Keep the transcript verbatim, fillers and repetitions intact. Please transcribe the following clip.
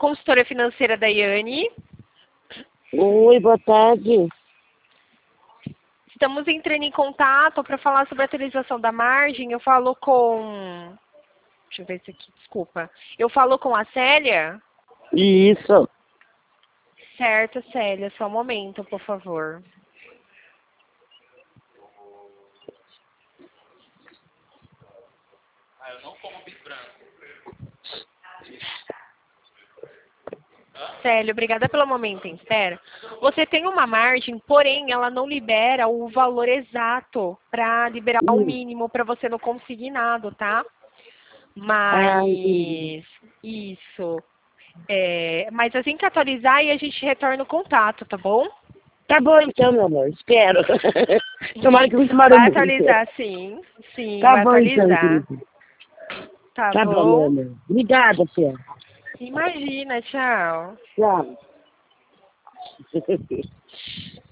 consultora financeira Daiane. Oi, boa tarde. Estamos entrando em contato para falar sobre a atualização da margem. Eu falo com... Deixa eu ver isso aqui, desculpa. Eu falo com a Célia? Isso. Certo, Célia. Só um momento, por favor. Ah, eu não como bis branco. Célia, obrigada pelo momento em espera. Você tem uma margem, porém ela não libera o valor exato para liberar o Hum. mínimo para você no consignado, tá? Ah, Mas entendi. isso. É, mas assim que atualizar e a gente retorna o contato, tá bom? Tá bom então, meu amor. Espero. Tomara que não demore Vai muito. atualizar, sim. Sim, Tá vai bom então, atualizar. querido. Tá Tá bom, meu bom? amor. Obrigada, Fia. Imagina, tchau. Tchau.